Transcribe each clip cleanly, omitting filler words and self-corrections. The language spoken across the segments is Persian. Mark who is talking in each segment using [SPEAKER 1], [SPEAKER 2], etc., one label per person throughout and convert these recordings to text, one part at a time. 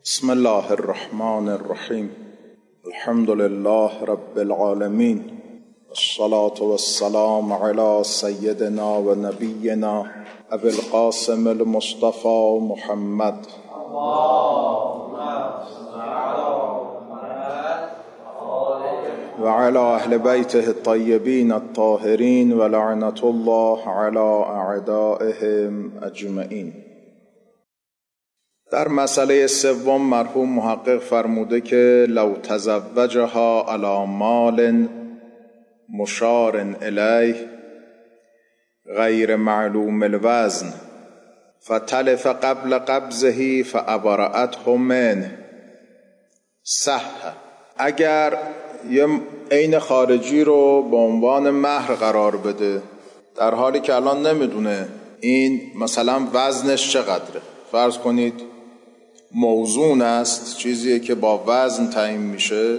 [SPEAKER 1] بسم الله الرحمن الرحیم. الحمد لله رب العالمین، الصلاة والسلام علی سیدنا و نبینا ابی القاسم المصطفى محمد و علی اهل بیته الطیبین الطاهرین و لعنة الله علی اعدائهم اجمعین. در مسئله سوم مرحوم محقق فرموده که لو تزوجها علی مال مشار الیه غیر معلوم الوزن فتلف قبل قبضه فابرأته منه صح. اگر یه عین خارجی رو به عنوان مهر قرار بده در حالی که الان نمیدونه این مثلا وزنش چقدره، فرض کنید موزون است، چیزیه که با وزن تعیین میشه،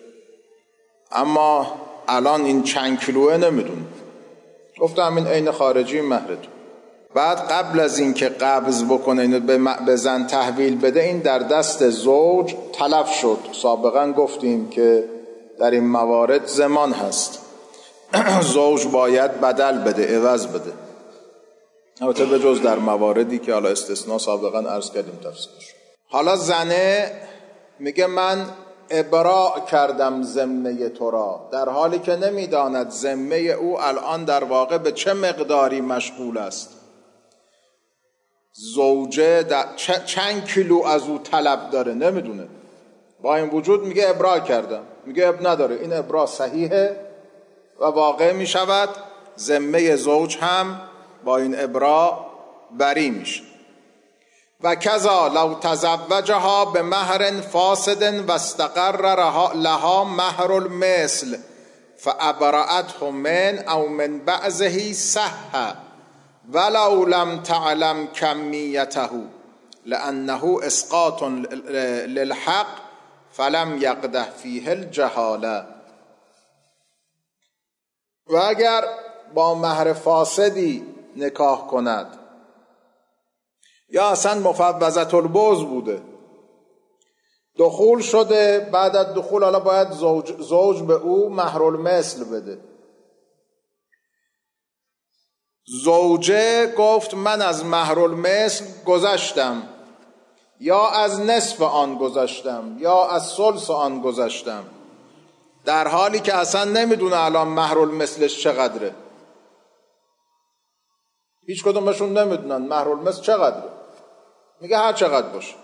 [SPEAKER 1] اما الان این چند کیلوه نمیدونه، گفتم این عین خارجی مهرتون. بعد قبل از این که قبض بکنه اینو به زن تحویل بده، این در دست زوج تلف شد. سابقا گفتیم که در این موارد ضمان هست، زوج باید بدل بده، عوض بده، البته به جز در مواردی که حالا استثناء سابقا عرض کردیم تفصیلش. حالا زنه میگه من ابراء کردم ذمه تو را، در حالی که نمیداند ذمه او الان در واقع به چه مقداری مشغول است. زوجه چند کیلو از او طلب داره نمیدونه، با این وجود میگه ابراء کردم، میگه اب نداره، این ابراء صحیحه و واقع میشود، ذمه زوج هم با این ابراء بری میشه. و کذا لو تزوجها به مهر فاسد و استقر لها مهر المثل فابرأته من او من بعضه صح ولو لم تعلم کمیته لانه اسقاط للحق فلم یقدح فیه الجهاله. و اگر با مهر فاسدی نکاح کند یا اصلا مفوضة البوز بوده، دخول شده، بعد از دخول حالا باید زوج به او مهر المثل بده، زوجه گفت من از مهر المثل گذشتم، یا از نصف آن گذشتم، یا از ثلث آن گذشتم، در حالی که اصلا نمیدونه الان مهر المثلش چقدره. هیچ کدومشون نمیدونن مهر المثل چقدره، میگه هر چقدر باشه.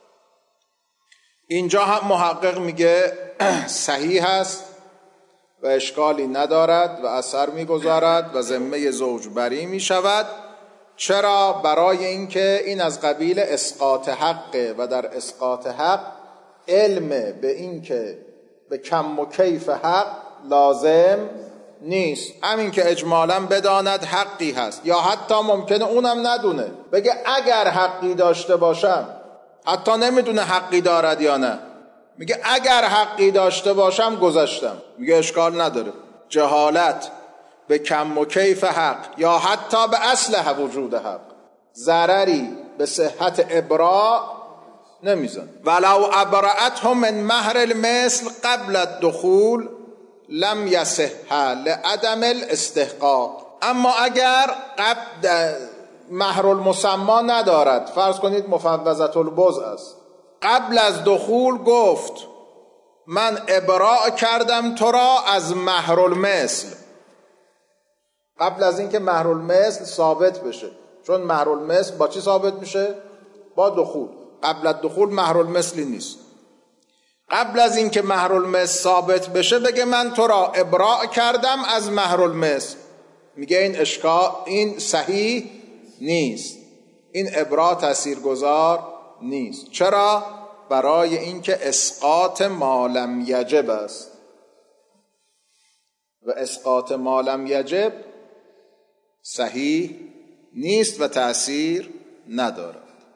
[SPEAKER 1] اینجا هم محقق میگه صحیح هست و اشکالی ندارد و اثر میگذارد و ذمه زوج بری میشود. چرا؟ برای اینکه این از قبیل اسقاط حقه و در اسقاط حق علم به این که به کم و کیف حق لازم نیست، همین که اجمالا بداند حقی هست، یا حتی ممکنه اونم ندونه، بگه اگر حقی داشته باشم، حتی نمیدونه حقی دارد یا نه، میگه اگر حقی داشته باشم گذشتم، میگه اشکال نداره. جهالت به کم و کیف حق یا حتی به اصل وجود حق ضرری به صحت ابراء نمیزن. ولو ابرأته من مهر المثل قبل الدخول لم یصح لعدم الاستحقاق. اما اگر قبل مهر المسمى ندارد، فرض کنید مفوضة البوز است، قبل از دخول گفت من ابراء کردم تو را از مهر المثل، قبل از اینکه مهر المثل ثابت بشه، چون مهر المثل با چی ثابت میشه؟ با دخول. قبل از دخول مهر المثلی نیست. قبل از اینکه مهر المثل ثابت بشه بگه من تو را ابراء کردم از مهر المثل، میگه این صحیح نیست، این ابراء تاثیرگذار نیست. چرا؟ برای اینکه اسقاط ما لم یجب است و اسقاط ما لم یجب صحیح نیست و تأثیر ندارد.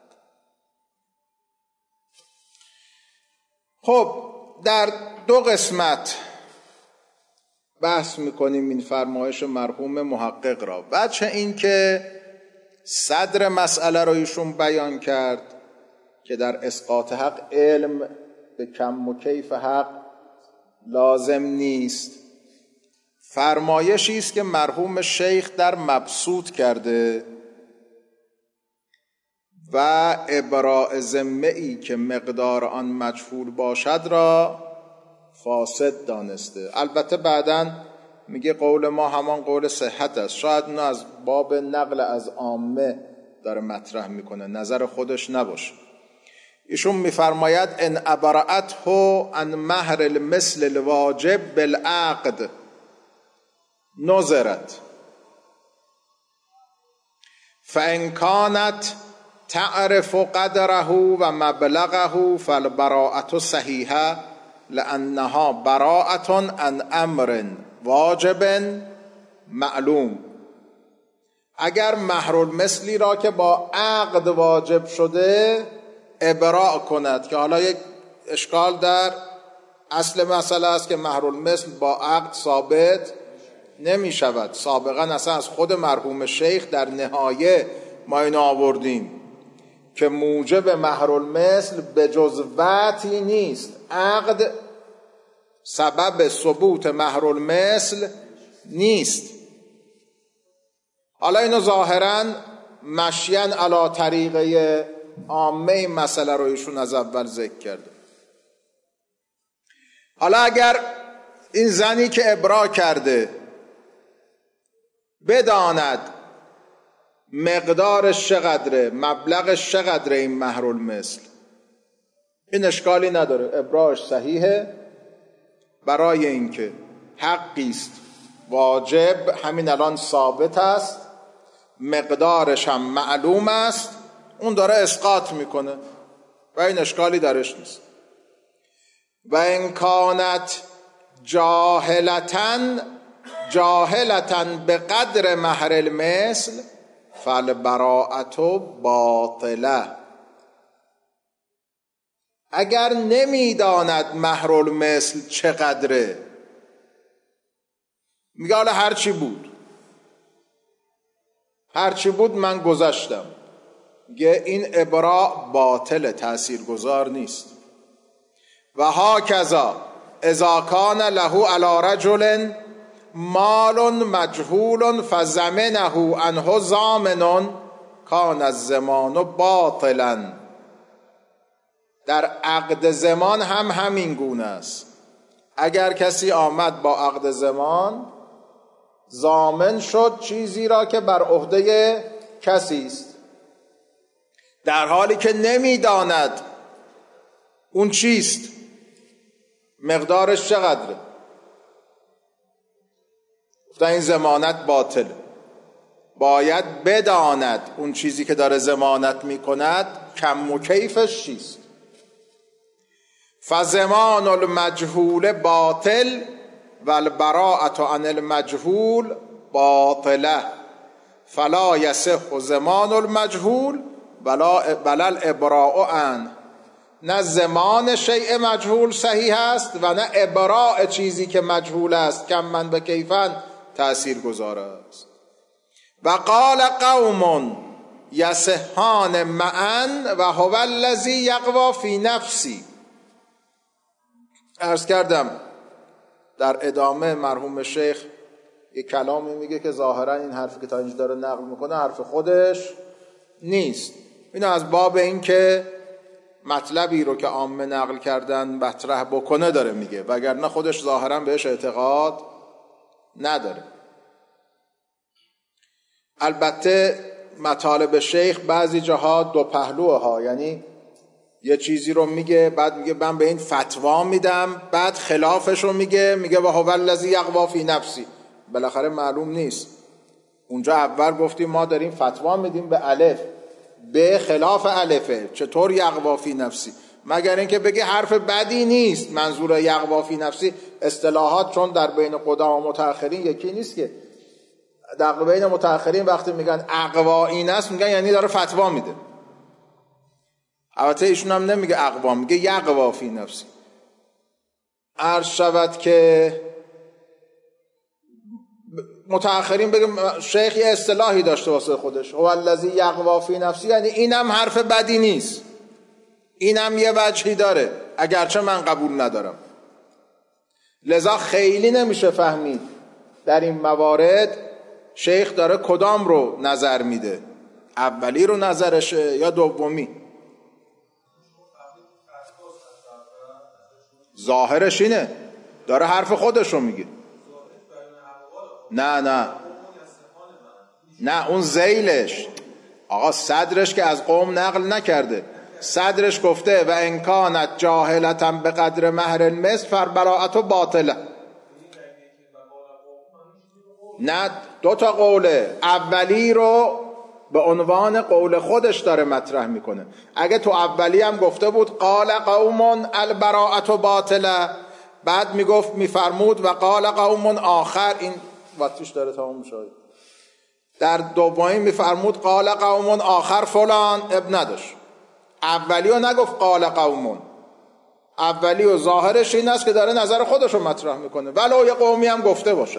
[SPEAKER 1] خب در دو قسمت بحث میکنیم این فرمایش مرحوم محقق را. بچه این که صدر مسئله رو ایشون بیان کرد که در اسقاط حق علم به کم و کیف حق لازم نیست. فرمایشی است که مرحوم شیخ در مبسوط کرده و ابراء ذمه‌ای که مقدار آن مجهول باشد را فاسد دانسته. البته بعداً میگه قول ما همان قول صحت است. شاید اینو از باب نقل از عامه داره مطرح میکنه، نظر خودش نباشه. ایشون میفرماید ان ابرأته عن مهر المثل الواجب بالعقد نظرت فان كانت تعرف قدره و مبلغه فالبراءة صحیحه لانها براءة عن امر واجب معلوم. اگر مهر المثلی را که با عقد واجب شده ابراء کند، که حالا یک اشکال در اصل مسئله است که مهر المثل با عقد ثابت نمی شود. سابقا اصلا از خود مرحوم شیخ در نهایه ما اینو آوردیم که موجب مهر المثل به جز وطی نیست. عقد سبب ثبوت مهر المثل نیست. حالا اینو ظاهراً مشیاً علی طریقه عامه این مسئله رو ایشون از اول ذکر کرده. حالا اگر این زنی که ابراء کرده بداند مقدارش چقدره، مبلغش چقدره این مهر المثل، این اشکالی نداره، ابراءش صحیحه، برای اینکه حقی است واجب همین الان ثابت است، مقدارش هم معلوم است، اون داره اسقاط میکنه و این اشکالی درش نیست. و ان کانت جاهلتن به قدر مهر المثل فالبراءة باطله. اگر نمیداند مهر المثل چقدره، میگه حالا هرچی بود من گذشتم، میگه این ابراء باطل، تأثیر گذار نیست. و هاکذا اذا کان له علی رجل مال مجهول فضمنه عنه ضامن کان الضمان باطلا. در عقد ضمان هم همین گونه است. اگر کسی آمد با عقد ضمان ضامن شد چیزی را که بر عهده کسی است، در حالی که نمیداند اون چیست، مقدارش چقدره، گفتن این ضمانت باطله. باید بداند اون چیزی که داره ضمانت میکند کم و کیفش چیست. فضمان المجهول باطل و البراءة عن المجهول باطله فلا یصح ضمان المجهول ولا الابراء عنه. نه ضمان شیء مجهول صحیح است و نه ابراء چیزی که مجهول است کم من به کیفن تأثیر گذار است. و قال قوم یصحان معا و هو الذی یقوی فی نفسی. عرض کردم در ادامه مرحوم شیخ یک کلامی میگه که ظاهرا این حرفی که تا اینجا داره نقل میکنه حرف خودش نیست. اینو از باب این که مطلبی رو که عامه نقل کردن مطرح بکنه داره میگه، وگرنه خودش ظاهرا بهش اعتقاد نداره. البته مطالب شیخ بعضی جاها دو پهلوه ها، یعنی یه چیزی رو میگه بعد میگه من به این فتوا میدم، بعد خلافش رو میگه و هو الذی یقوی فی نفسی. بالاخره معلوم نیست. اونجا اول گفتیم ما داریم فتوا میدیم به الف، به خلاف الفه، چطور یقوی فی نفسی؟ مگر اینکه بگه حرف بدی نیست. منظور یقوی فی نفسی اصطلاحات چون در بین قدما و متأخرین یکی نیست، که در بین متأخرین وقتی میگن اقوا این است میگن یعنی داره فتوا میده. البته ایشون هم نمیگه اقوا، میگه یقوی فی نفسی. عرض شود که متأخرین بگه شیخ یه اصطلاحی داشته واسه خودش، هو الذی یقوی فی نفسی، یعنی اینم حرف بدی نیست. اینم یه وجهی داره، اگرچه من قبول ندارم. لذا خیلی نمیشه فهمید در این موارد شیخ داره کدام رو نظر میده، اولی رو نظرشه یا دومی. ظاهرش اینه، داره حرف خودش رو میگه. نه اون ذیلش، آقا صدرش که از قوم نقل نکرده، صدرش گفته و انکانت جاهلتا به قدر مهر المثل فربراءت باطله. نه، دو تا قوله، اولی رو به عنوان قول خودش داره مطرح میکنه. اگه تو اولی هم گفته بود قال قوم البراءت باطله، بعد میفرمود و قال قوم آخر، این وقتش داره تمام میشه. در دومی میفرمود قال قوم آخر فلان، اب نداشت. اولی رو نگفت قال قوم، اولی و ظاهرش این است که داره نظر خودش رو مطرح میکنه، ولو یه قومی هم گفته باشه.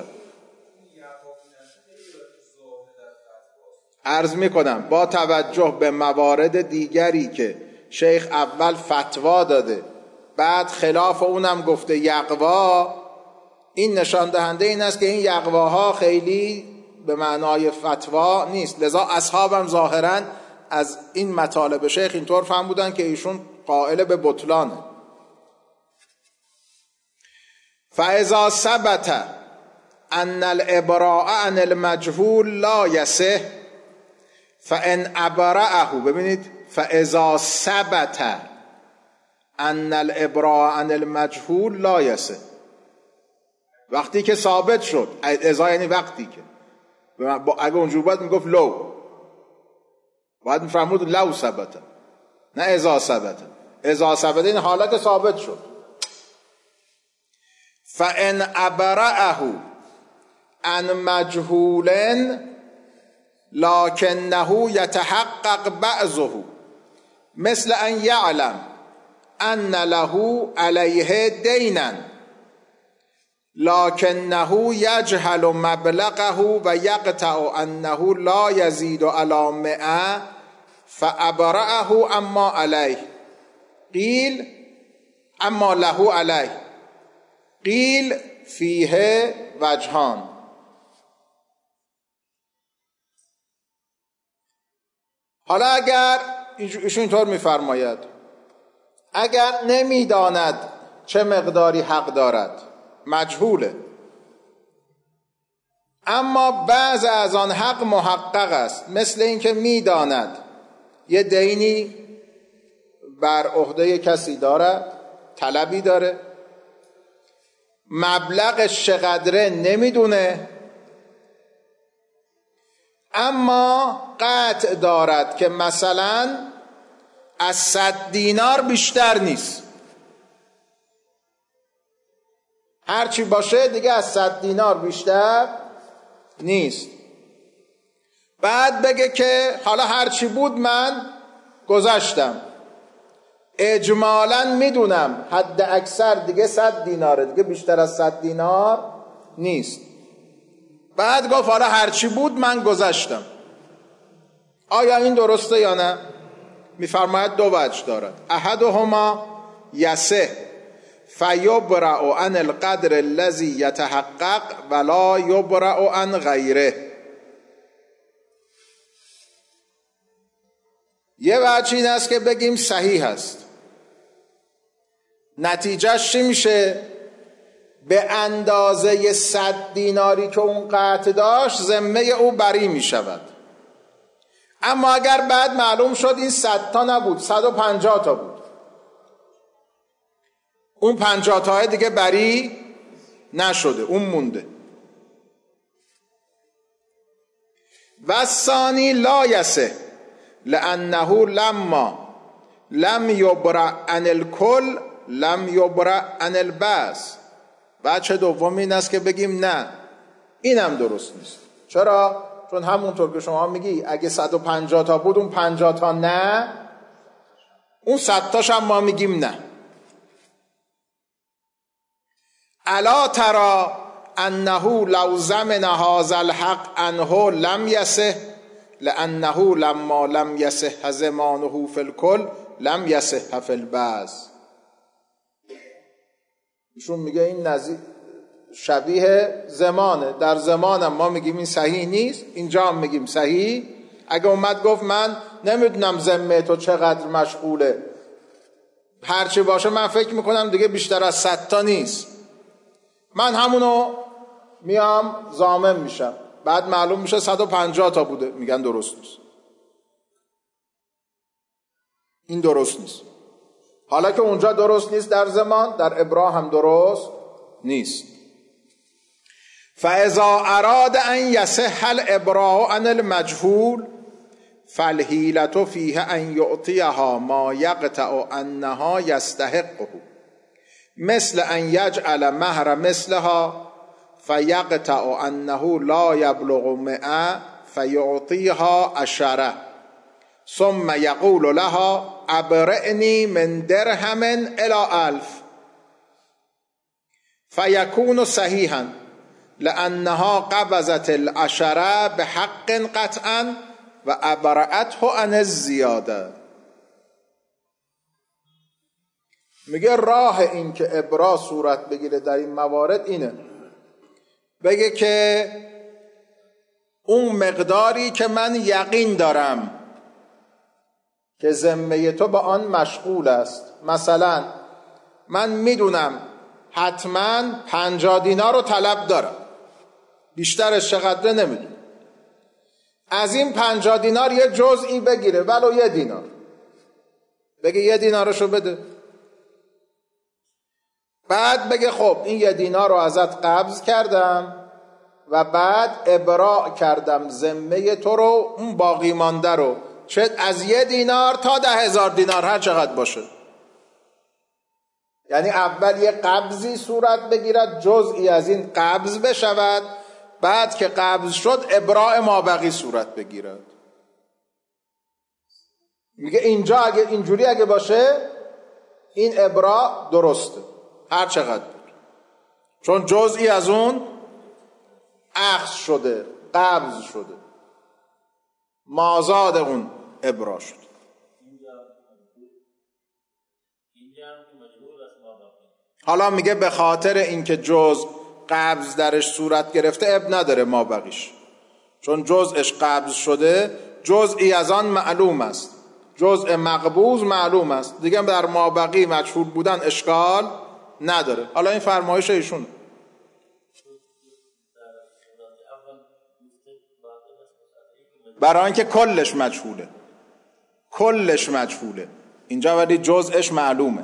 [SPEAKER 1] عرض میکنم با توجه به موارد دیگری که شیخ اول فتوا داده، بعد خلاف اونم گفته یقوا، این نشان دهنده این است که این یقواها خیلی به معنای فتوا نیست. لذا اصحابم ظاهرا از این مطالب شیخ اینطور فهم بودن که ایشون قائل به بطلانه. فاذا ثبت ان الابراء عن المجهول لا یصح فان ابرأه، ببینید فاذا ثبت ان الابراء عن المجهول لا یصح، وقتی که ثابت شد، اذا یعنی وقتی که، اگه اونجور باید میگفت لو، باید میفرمود لو ثبت، نه اذا ثبت. اذا ثبت این حالا که ثابت شد. فان ابرأه عن مجهول لکنه یتحقق بعضه مثل ان یعلم ان له علیه دینا لکنه یجهل مبلغه و یقطع انه لا یزید علی 100 فابرأه اما علیه قیل اما له علیه قیل فیه وجهان. حالا اگر ایشون اینطور میفرماید اگر نمیداند چه مقداری حق دارد، مجهوله، اما بعض از آن حق محقق است، مثل اینکه میداند یه دینی بر عهده کسی دارد، طلبی داره، مبلغش چقدره نمیدونه، اما قطع دارد که مثلا از 100 دینار بیشتر نیست، هرچی باشه دیگه از 100 دینار بیشتر نیست. بعد بگه که حالا هرچی بود من گذاشتم، اجمالاً میدونم حد اکثر دیگه 100 دیناره، دیگه بیشتر از 100 دینار نیست. بعد گفت حالا هرچی بود من گذاشتم. آیا این درسته یا نه؟ میفرماید دو وجه دارد. احدهما یصح فیبرأ عن القدر الذی یتحقق ولا یبرأ عن غیره. یه وجه این است که بگیم صحیح است، نتیجهش چی میشه؟ به اندازه 100 دیناری که اون قطع داشت ذمه او بری میشود. اما اگر بعد معلوم شد این 100 تا نبود، 150 تا بود، اون 50 تا دیگه بری نشده، اون مونده. و ثانی لا یصح لانه لما لم یبرأ عن الکل لم یبرأ عن البعض. بچه دوم این است که بگیم نه، اینم درست نیست. چرا؟ چون همونطور که شما میگی اگه 150 تا بود اون 50 تا نه، اون 100 تاش هم ما میگیم نه. الا ترى انه لو زمن هذا الحق عنه لم يصح لانه لما لم يصح زمانه في الكل لم یصح فی البعض. ایشون میگه این نظیر شبیه زمانه، در زمانم ما میگیم این صحیح نیست، اینجا هم میگیم صحیح. اگه اومد گفت من نمیدونم ذمه تو چقدر مشغوله، هرچی باشه من فکر میکنم دیگه بیشتر از 100 تا نیست، من همونو میام ضامن میشم، بعد معلوم میشه 150 تا بوده، میگن درست نیست، این درست نیست. حالا که اونجا درست نیست در زمان، در ابرا هم درست نیست. فاذا اراد ان یصح الابراء عن المجهول فالحیلة فیه ان یعطیها ما یقطع انها یستحقه، مثل ان یجعل مهر مثلها فیقطع انه لا یبلغ 100 فیعطیها 10 ثم یقول لها ابرئنی من درهم الی 1000 فیکون صحیحا لانها قبضت 10 بحق قطعا و ابرأته عن الزیاده. میگه راه این که ابرا صورت بگیره در این موارد اینه، بگه که اون مقداری که من یقین دارم که ذمه تو با آن مشغول است، مثلا من میدونم حتما 50 دینار رو طلب دارم، بیشترش چقدره نمیدونم، از این 50 دینار یه جزئی بگیره، ولو 1 دینار، بگه 1 دینارشو بده، بعد بگه خب این 1 دینار رو ازت قبض کردم و بعد ابراء کردم ذمه تو رو، اون باقی مانده رو، چه از 1 دینار تا 10,000 دینار هر چقدر باشه. یعنی اول یه قبضی صورت بگیرد، جزئی از این قبض بشود، بعد که قبض شد ابراء مابقی صورت بگیرد. میگه اینجا اگه اینجوری اگه باشه این ابراء درسته هر چقدر بود، چون جزئی از اون اخذ شده، قبض شده، مازاد اون ابراء شد. حالا میگه به خاطر اینکه جزء قبض درش صورت گرفته اب نداره ما بقیش، چون جزءش قبض شده، جزئی از آن معلوم است، جزء مقبوض معلوم است، دیگه در ما بقی مجهول بودن اشکال نداره. حالا این فرمایش ایشون برای اینکه کلش مجهوله، کلش مجهوله اینجا، ولی جزءش معلومه،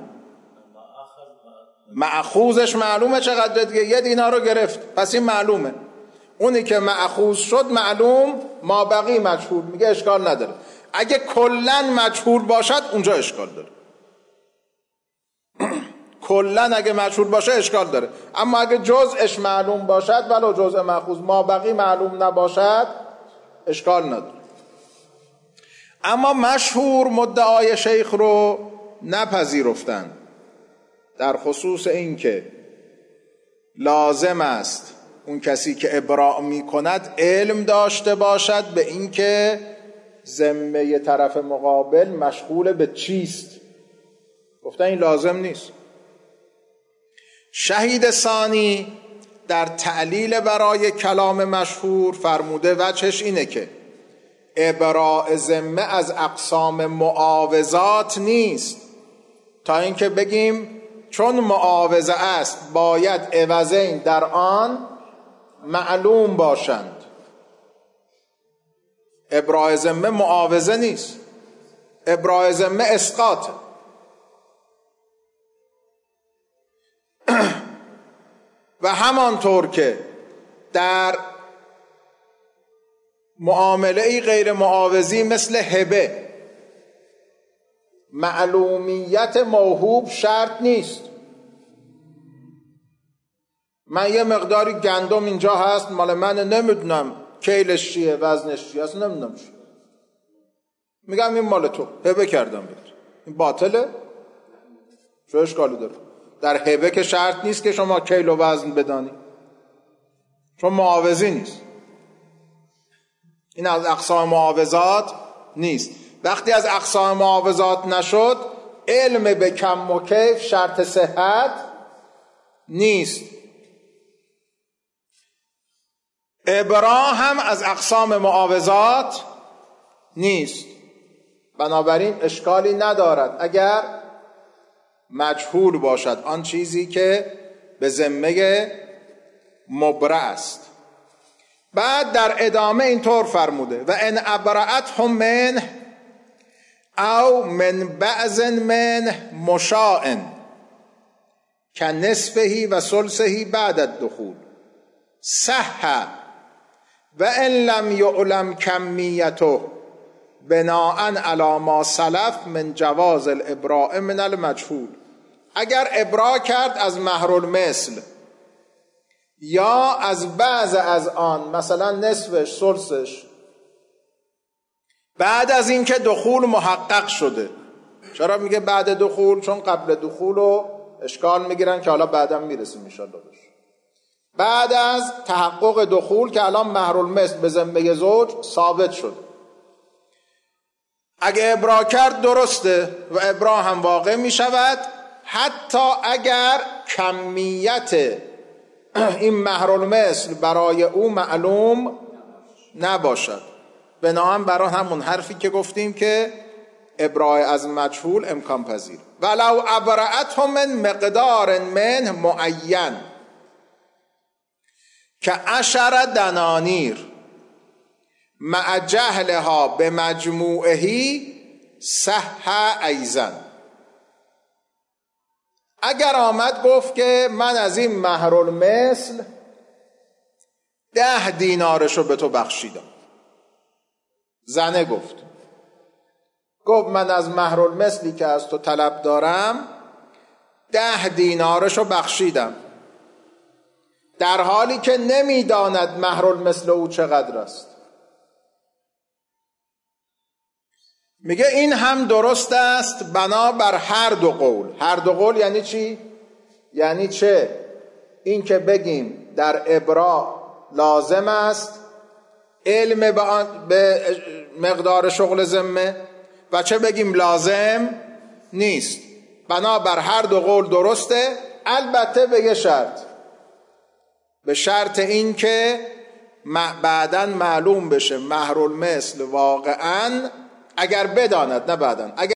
[SPEAKER 1] مأخوذش معلومه چقدر دیگه، 1 دینار رو گرفت، پس این معلومه، اونی که مأخوذ شد معلوم، ما بقی مجهول، میگه اشکال نداره. اگه کلن مجهول باشد اونجا اشکال داره، کلن اگه مجهول باشه اشکال داره، اما اگه جزءش معلوم باشد ولو جزء مأخوذ، ما بقی معلوم نباشد اشکال نداره. اما مشهور مدعای شیخ رو نپذیرفتن در خصوص این که لازم است اون کسی که ابراء می کند علم داشته باشد به این که ذمه طرف مقابل مشغول به چیست، گفتن این لازم نیست. شهید ثانی در تعلیل برای کلام مشهور فرموده وجهش اینه که ابراء ذمه از اقسام معاوضات نیست، تا اینکه بگیم چون معاوضه است باید عوضین در آن معلوم باشند. ابراء ذمه معاوضه نیست، ابراء ذمه اسقاط. و همانطور که در معامله غیر معاوضی مثل هبه معلومیت موهوب شرط نیست، من یه مقداری گندم اینجا هست مال من، نمیدونم کیلش چیه، وزنش چیه، اصلا نمیدونم چیه، میگم این مال تو، هبه کردم بهت، این باطله؟ چه اشکالی داره؟ در هبه که شرط نیست که شما کیل و وزن بدانی، چون معاوضی نیست، این از اقسام معاوضات نیست. وقتی از اقسام معاوضات نشد، علم به کم و کیف شرط صحت نیست. ابرا هم از اقسام معاوضات نیست. بنابراین اشکالی ندارد اگر مجهول باشد آن چیزی که به ذمه مبرأ است. بعد در ادامه اینطور فرموده و ان ابرأتهم منه او من بعض منه مشاء کنصفه و ثلثه بعد الدخول صح و ان لم یعلم کمیته بناء علی ما سلف من جواز الابراء من المجهول. اگر ابراء کرد از مهر المثل یا از بعض از آن، مثلا نصفش، ثلثش، بعد از اینکه دخول محقق شده. چرا میگه بعد دخول؟ چون قبل دخول رو اشکال میگیرن که حالا بعدا میرسیم ان شاءالله. بعد از تحقق دخول که الان مهر المثل به ذمه زوج ثابت شد، اگه ابراء کرد درسته و ابراء هم واقع میشود، حتی اگر کمیت این مهر المثل برای او معلوم نباشد. بنابراین برای همون حرفی که گفتیم که ابراء از مجهول امکان پذیر. ولو ابرأتهم من مقدار من معین که 10 دنانیر مع جهلها به مجموعهی صح ایضا. اگر آمد گفت که من از این مهر المثل 10 دینارشو به تو بخشیدم، زنه گفت من از مهر المثلی که از تو طلب دارم 10 دینارشو بخشیدم، در حالی که نمیداند مهر المثل او چقدر است. میگه این هم درست است بنابر هر دو قول. هر دو قول یعنی چی؟ یعنی چه این که بگیم در ابراء لازم است علم به مقدار شغل ذمه و چه بگیم لازم نیست. بنابر هر دو قول درسته، البته به یه شرط، به شرط این که بعداً معلوم بشه مهر المثل واقعاً، اگر بداند، نه بعداً، اگر